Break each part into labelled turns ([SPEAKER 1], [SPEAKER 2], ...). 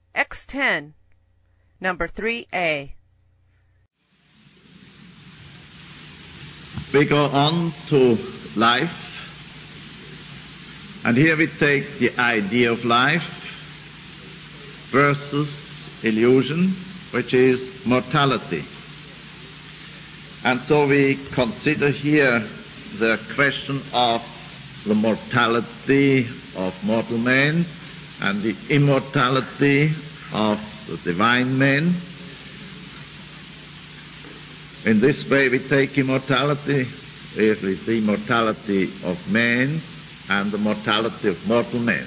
[SPEAKER 1] X10, number 3A.
[SPEAKER 2] We go on to life, and here we take the idea of life versus illusion, which is mortality. And so we consider here the question of the mortality of mortal man and the immortality of the divine man. In this way we take immortality, is the immortality of man and the mortality of mortal man.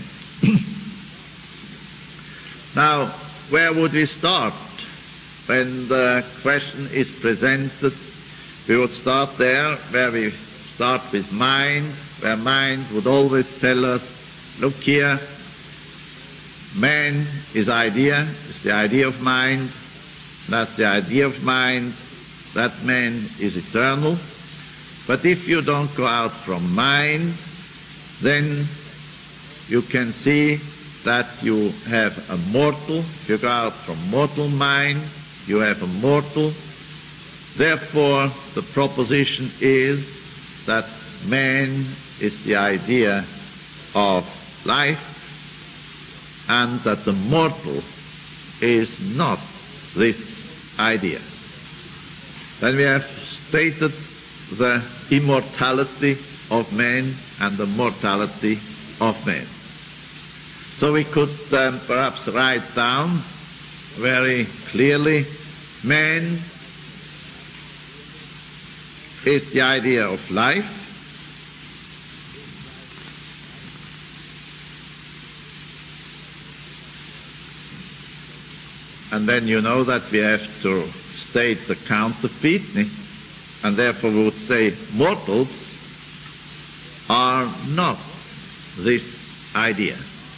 [SPEAKER 2] Now, where would we start? When the question is presented, we would start there where we start with mind, where mind would always tell us, look here, man is idea, it's the idea of mind, that's the idea of mind, that man is eternal. But if you don't go out from mind, then you can see that you have a mortal. If you go out from mortal mind, you have a mortal. Therefore, the proposition is that man is the idea of life, and that the mortal is not this idea. Then we have stated the immortality of man and the mortality of man. So we could perhaps write down very clearly, man is the idea of life, and then you know that we have to state the counterfeit, and therefore we would say mortals are not this idea.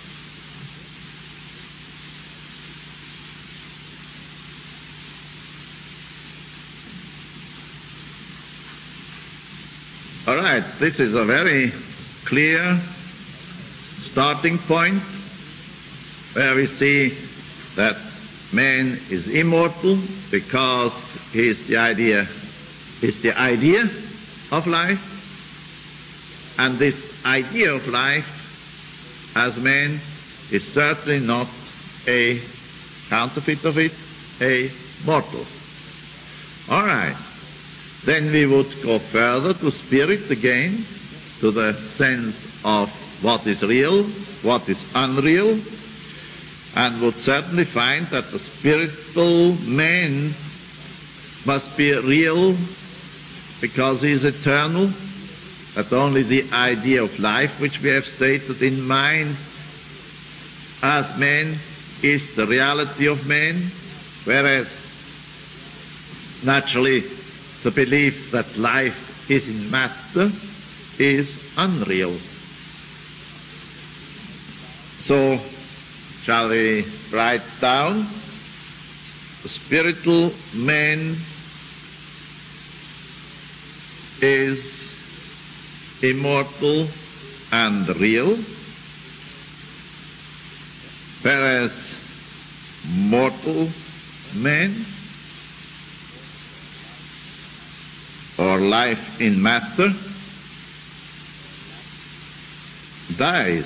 [SPEAKER 2] All right, this is a very clear starting point where we see that man is immortal because he is the idea of life, and this idea of life as man is certainly not a counterfeit of it, a mortal. All right. Then we would go further to spirit again, to the sense of what is real, what is unreal, and would certainly find that the spiritual man must be real because he is eternal, that only the idea of life which we have stated in mind as man is the reality of man, whereas naturally the belief that life is in matter is unreal. So, shall we write down? The spiritual man is immortal and real, whereas mortal man or life in matter dies.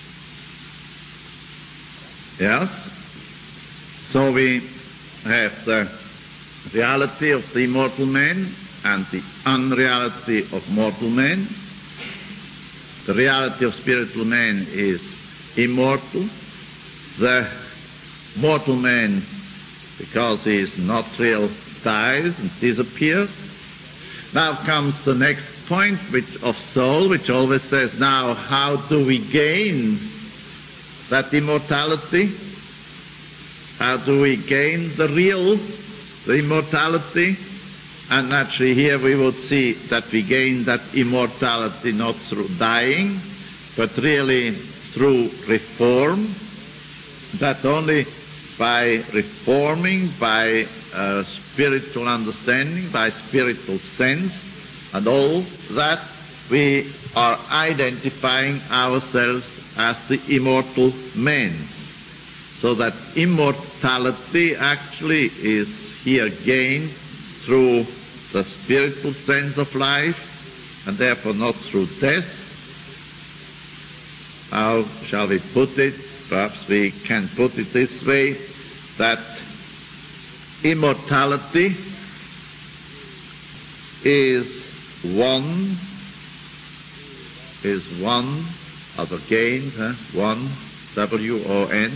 [SPEAKER 2] Yes? So we have the reality of the immortal man and the unreality of mortal man. The reality of spiritual man is immortal. The mortal man, because he is not real, dies and disappears. Now comes the next point of soul, which always says, now how do we gain that immortality? How do we gain the real, the immortality? And naturally here we would see that we gain that immortality not through dying, but really through reform, that only by reforming, by spiritual understanding, by spiritual sense, and all that, we are identifying ourselves as the immortal man. So that immortality actually is here gained through the spiritual sense of life, and therefore not through death. How shall we put it? Perhaps we can put it this way, that immortality is one, other gained, one, W-O-N,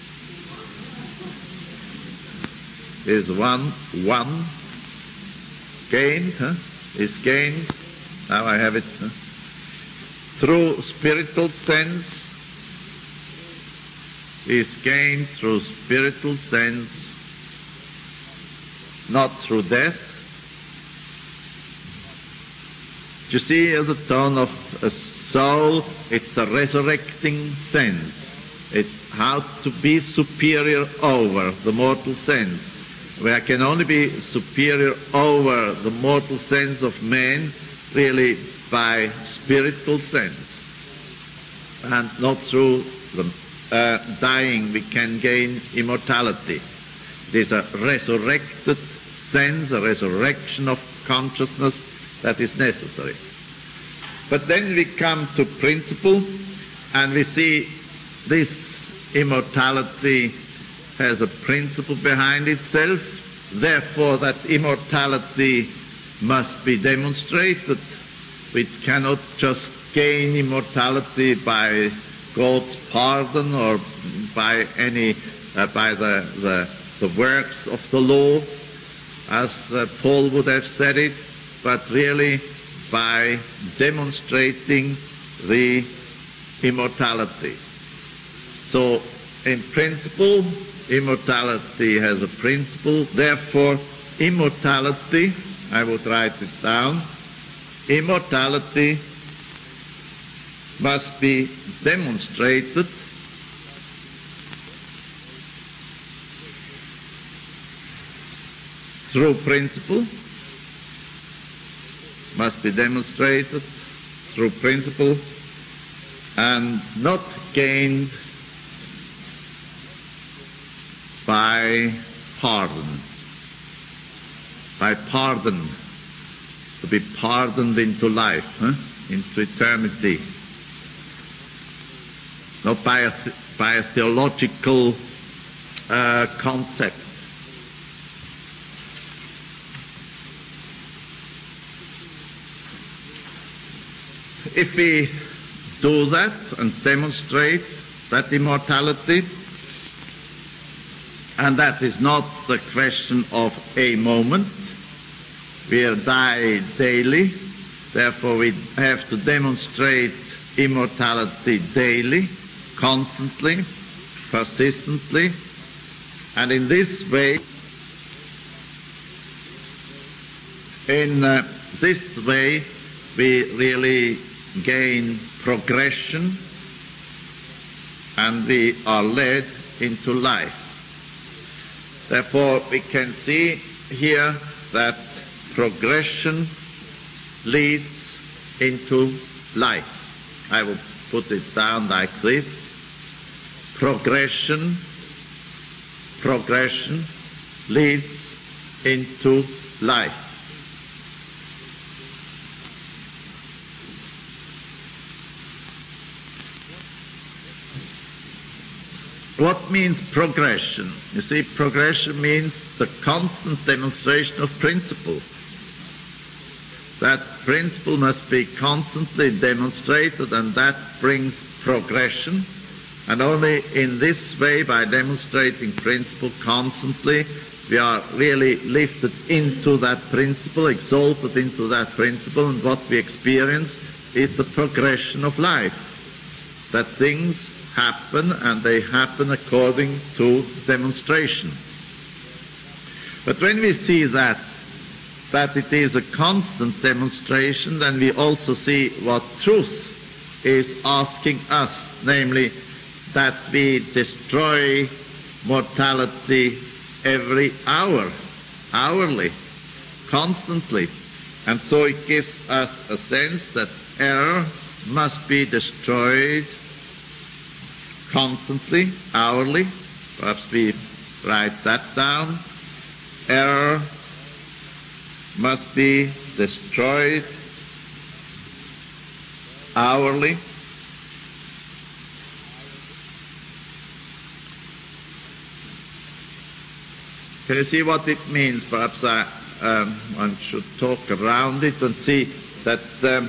[SPEAKER 2] is one, gained, is gained, now I have it, through spiritual sense, is gained through spiritual sense, not through death. You see, as a tone of a soul, it's the resurrecting sense. It's how to be superior over the mortal sense. Where can only be superior over the mortal sense of man, really by spiritual sense. And not through the dying we can gain immortality. It is a resurrected sense, a resurrection of consciousness that is necessary. But then we come to principle, and we see this immortality has a principle behind itself, therefore that immortality must be demonstrated. We cannot just gain immortality by God's pardon or by any by the works of the law, as Paul would have said it, but really by demonstrating the immortality. So, in principle, immortality has a principle. Therefore, immortality, I would write it down, immortality must be demonstrated through principle, must be demonstrated through principle, and not gained by pardon. By pardon, to be pardoned into life, into eternity. Not by a theological concept. If we do that and demonstrate that immortality, and that is not the question of a moment, we die daily, therefore we have to demonstrate immortality daily, constantly, persistently, and in this way, we really gain progression, and we are led into life. Therefore, we can see here that progression leads into life. I will put it down like this. Progression leads into life. What means progression? You see, progression means the constant demonstration of principle. That principle must be constantly demonstrated, and that brings progression. And only in this way, by demonstrating principle constantly, we are really lifted into that principle, exalted into that principle, and what we experience is the progression of life. That things happen, and they happen according to demonstration. But when we see that it is a constant demonstration, then we also see what truth is asking us, namely that we destroy mortality every hour, hourly, constantly. And so it gives us a sense that error must be destroyed constantly, hourly, Perhaps we write that down. Error must be destroyed hourly. Can you see what it means? Perhaps one should talk around it and see that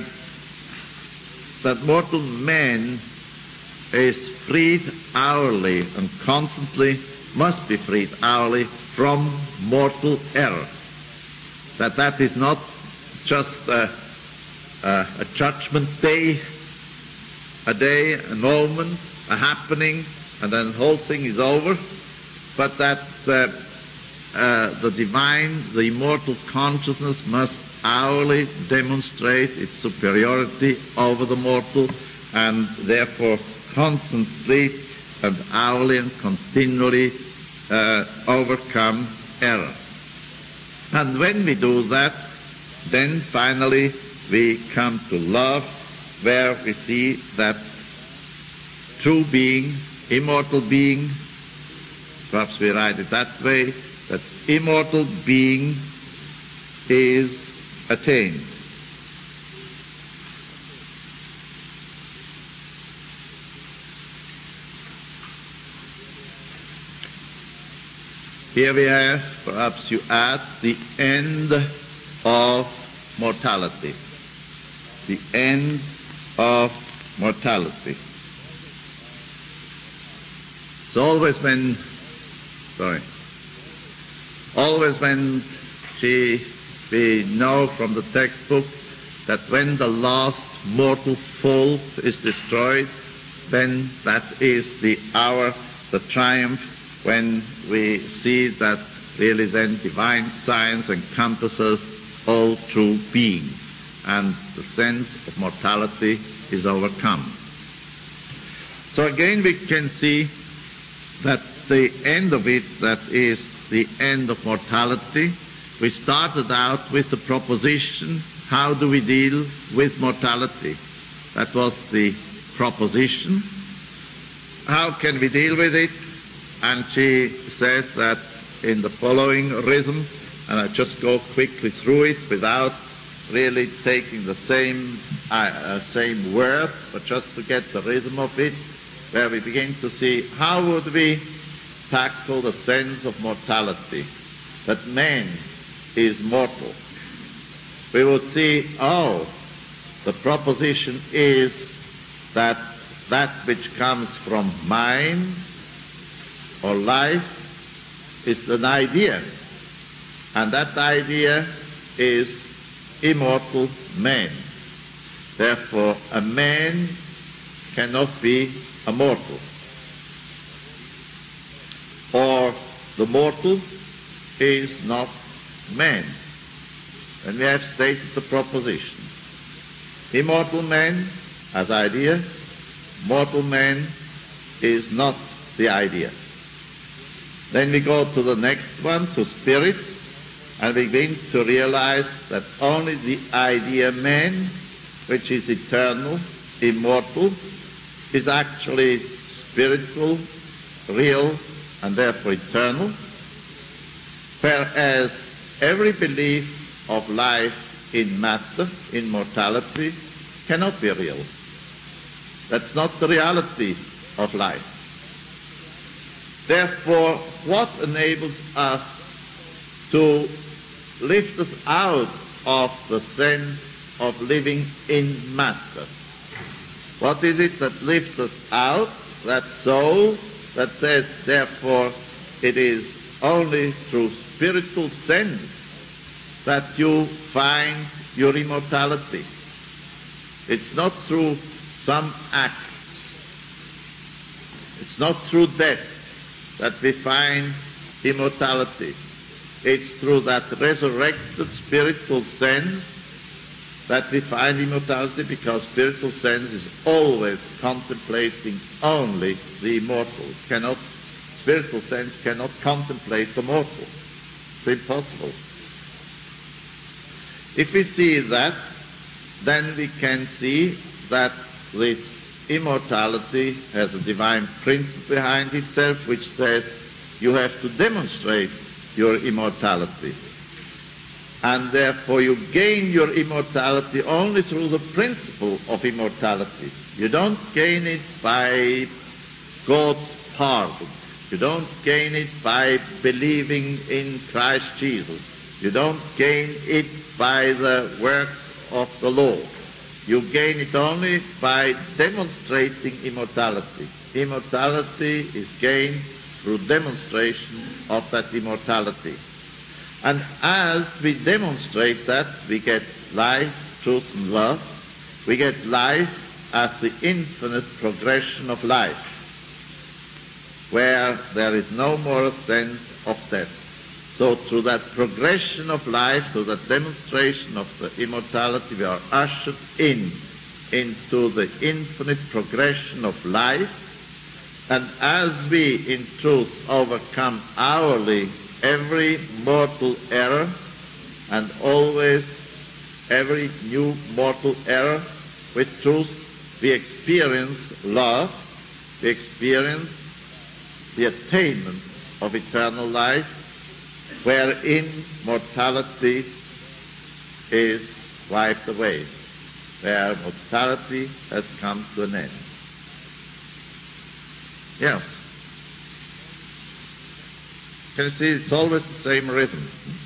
[SPEAKER 2] that mortal man is freed hourly and constantly must be freed hourly from mortal error. That is not just a judgment day, a moment, a happening, and then the whole thing is over, but that the divine, the immortal consciousness must hourly demonstrate its superiority over the mortal, and therefore constantly and hourly and continually overcome error. And when we do that, then finally we come to love, where we see that true being, immortal being, perhaps we write it that way, that immortal being is attained. Here we have, perhaps you add, the end of mortality. The end of mortality. It's always when we know from the textbook that when the last mortal fault is destroyed, then that is the hour, the triumph, when we see that really then divine science encompasses all true being, and the sense of mortality is overcome. So again we can see that the end of it, that is the end of mortality, we started out with the proposition, how do we deal with mortality? That was the proposition. How can we deal with it? And she says that in the following rhythm, and I just go quickly through it without really taking the same words, but just to get the rhythm of it, where we begin to see how would we tackle the sense of mortality, that man is mortal. We would see, the proposition is that that which comes from mind or life is an idea, and that idea is immortal man. Therefore, a man cannot be a mortal, or the mortal is not man. And we have stated the proposition. Immortal man as idea, mortal man is not the idea. Then we go to the next one, to spirit, and we begin to realize that only the idea man, which is eternal, immortal, is actually spiritual, real, and therefore eternal, whereas every belief of life in matter, in mortality, cannot be real. That's not the reality of life. Therefore, what enables us to lift us out of the sense of living in matter? What is it that lifts us out? That soul that says, therefore, it is only through spiritual sense that you find your immortality. It's not through some acts. It's not through death that we find immortality. It's through that resurrected spiritual sense that we find immortality, because spiritual sense is always contemplating only the immortal. Spiritual sense cannot contemplate the mortal. It's impossible. If we see that, then we can see that this immortality has a divine principle behind itself which says you have to demonstrate your immortality. And therefore you gain your immortality only through the principle of immortality. You don't gain it by God's pardon. You don't gain it by believing in Christ Jesus. You don't gain it by the works of the law. You gain it only by demonstrating immortality. Immortality is gained through demonstration of that immortality. And as we demonstrate that, we get life, truth, and love. We get life as the infinite progression of life, where there is no more a sense of death. So through that progression of life, through that demonstration of the immortality, we are ushered into the infinite progression of life. And as we in truth overcome hourly every mortal error, and always every new mortal error with truth, we experience love, we experience the attainment of eternal life, wherein mortality is wiped away, where mortality has come to an end. Yes. Can you see it's always the same rhythm?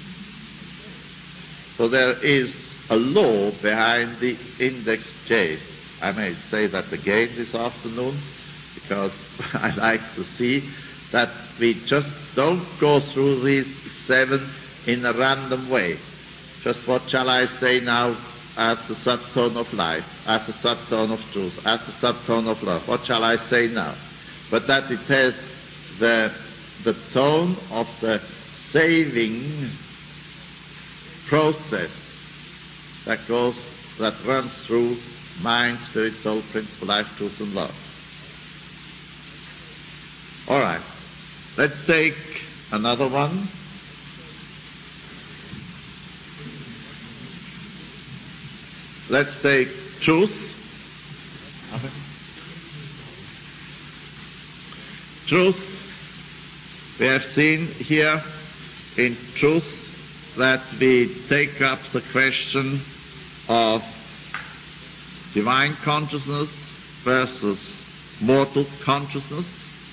[SPEAKER 2] So there is a law behind the index J. I may say that again this afternoon, because I like to see that we just don't go through these 7 in a random way. Just what shall I say now as the subtone of life, as the subtone of truth, as the subtone of love? What shall I say now? But that it has the tone of the saving process that runs through mind, spirit, soul, principle, life, truth, and love. All right. Let's take another one. Let's take truth. Truth. We have seen here in truth that we take up the question of divine consciousness versus mortal consciousness.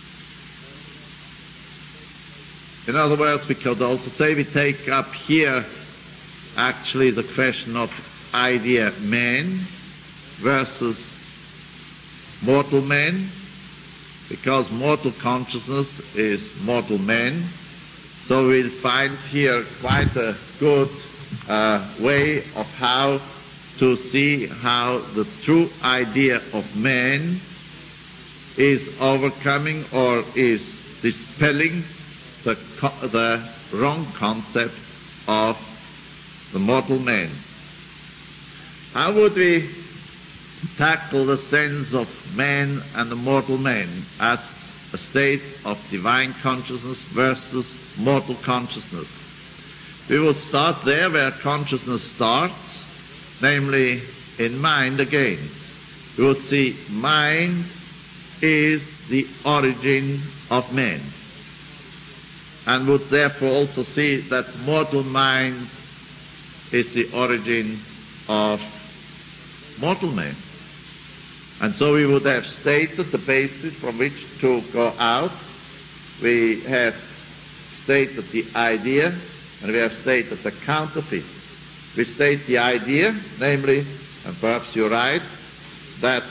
[SPEAKER 2] In other words, we could also say we take up here actually the question of idea man versus mortal man, because mortal consciousness is mortal man. So we'll find here quite a good way of how to see how the true idea of man is overcoming or is dispelling the wrong concept of the mortal man. How would we tackle the sense of man and the mortal man as a state of divine consciousness versus mortal consciousness? We would start there where consciousness starts, namely in mind again. We would see mind is the origin of man, and would therefore also see that mortal mind is the origin of mortal man. And so we would have stated the basis from which to go out. We have stated the idea, and we have stated the counterfeit. We state the idea, namely, and perhaps you're right, that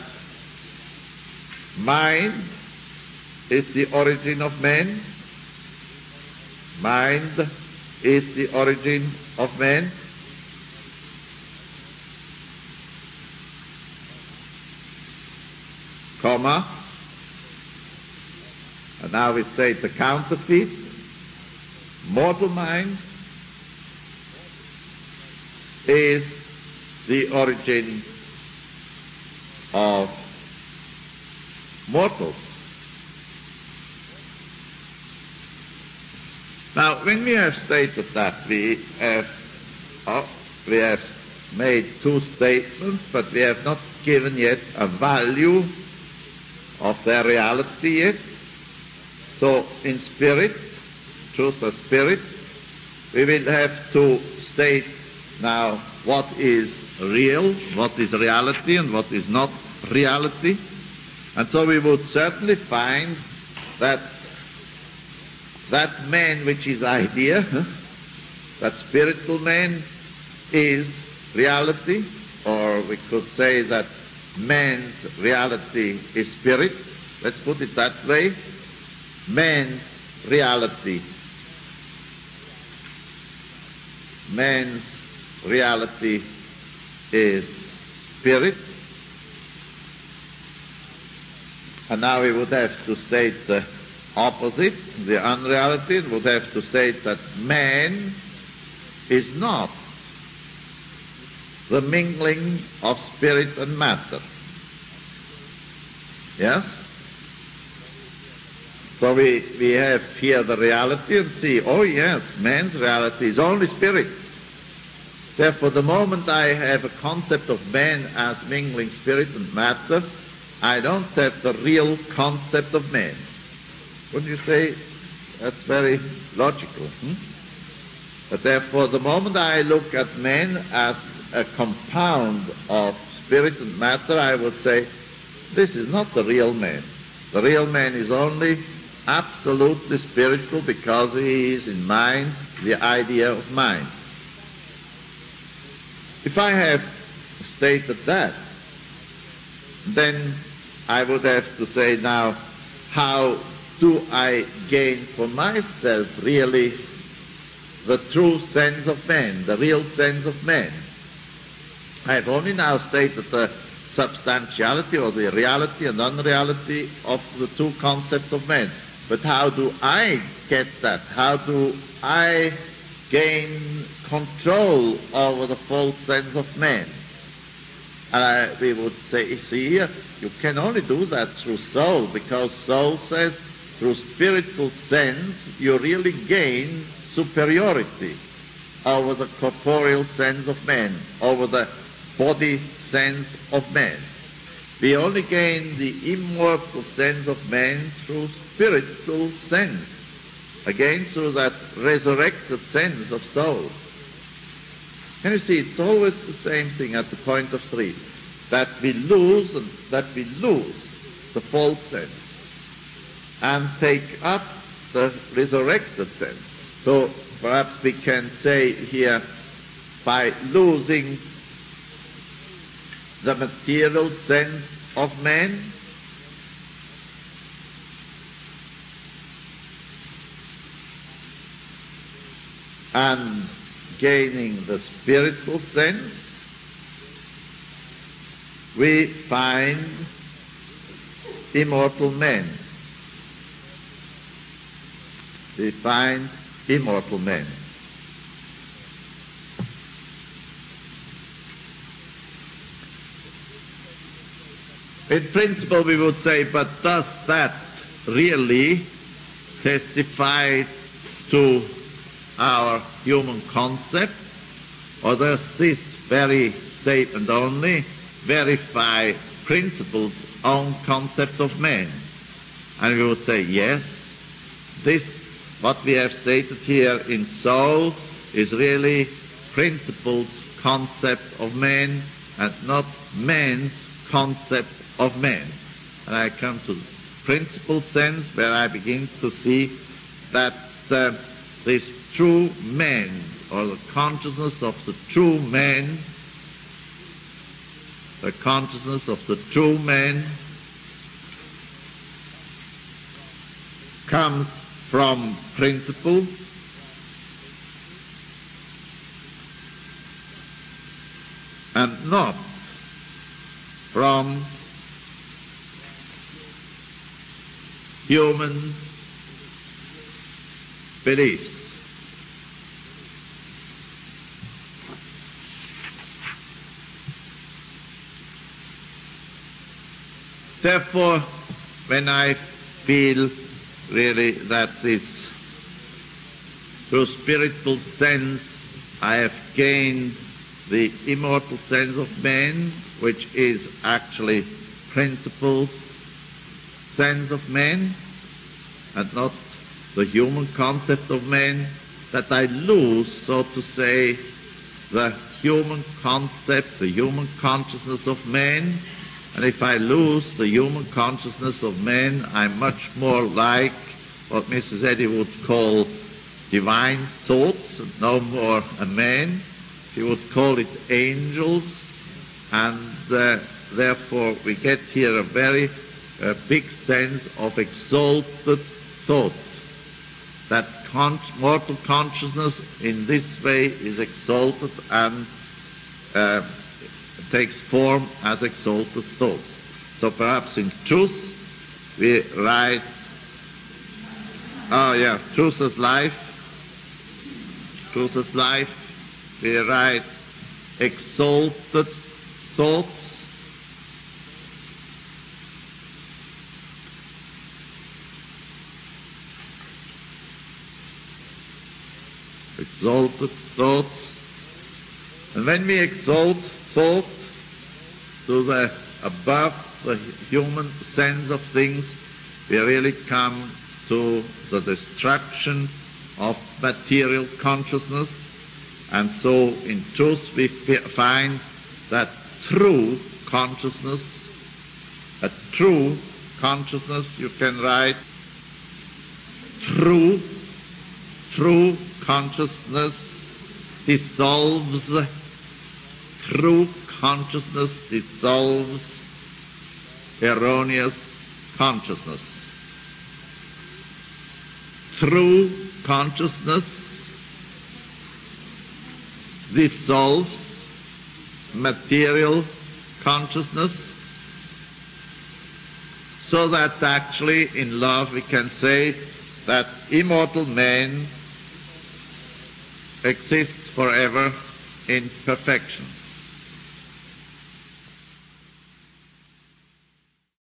[SPEAKER 2] mind is the origin of man. Mind is the origin of man. Comma. And now we state the counterfeit. Mortal mind is the origin of mortals. Now, when we have stated that, we have made 2 statements, but we have not given yet a value of their reality yet. So in spirit, truth as spirit, we will have to state now what is real, what is reality, and what is not reality. And so we would certainly find that that man which is idea, that spiritual man is reality, or we could say that man's reality is spirit. Let's put it that way. Man's reality is spirit. And now we would have to state the opposite, the unreality. We would have to state that man is not the mingling of spirit and matter. Yes? So we have here the reality and see, oh yes, man's reality is only spirit. Therefore, the moment I have a concept of man as mingling spirit and matter, I don't have the real concept of man. Wouldn't you say that's very logical? But therefore, the moment I look at man as a compound of spirit and matter, I would say, this is not the real man. The real man is only absolutely spiritual because he is in mind, the idea of mind. If I have stated that, then I would have to say now, how do I gain for myself really the true sense of man, the real sense of man? I have only now stated the substantiality or the reality and unreality of the two concepts of man. But how do I get that? How do I gain control over the full sense of man? And we would say, see here, you can only do that through soul, because soul says through spiritual sense you really gain superiority over the corporeal sense of man, over the body sense of man. We only gain the immortal sense of man through spiritual sense, again through that resurrected sense of soul. Can you see, it's always the same thing at the point of three, that we lose the false sense and take up the resurrected sense. So perhaps we can say here, by losing the material sense of man, and gaining the spiritual sense, we find immortal men. We find immortal men. In principle, we would say, but does that really testify to our human concept, or does this very statement only verify principle's own concept of man? And we would say, yes, this, what we have stated here in soul, is really principle's concept of man and not man's concept of man. And I come to the principle sense where I begin to see that this true man, or the consciousness of the true man, the consciousness of the true man comes from principle, and not from human beliefs. Therefore, when I feel really that this through spiritual sense I have gained the immortal sense of man, which is actually principles sense of man and not the human concept of man, that I lose, so to say, the human concept, the human consciousness of man. And if I lose the human consciousness of man, I'm much more like what Mrs. Eddy would call divine thoughts, and no more a man. She would call it angels, and therefore we get here a very big sense of exalted thought. That mortal consciousness in this way is exalted and takes form as exalted thoughts. So perhaps in truth we write, truth as life, we write exalted thoughts, exalted thoughts. And when we exalt thought to the above the human sense of things, we really come to the destruction of material consciousness. And so in truth we find that true consciousness, a true consciousness, you can write true consciousness dissolves, true consciousness dissolves erroneous consciousness. True consciousness dissolves material consciousness, so that actually in love we can say that immortal man exists forever in perfection.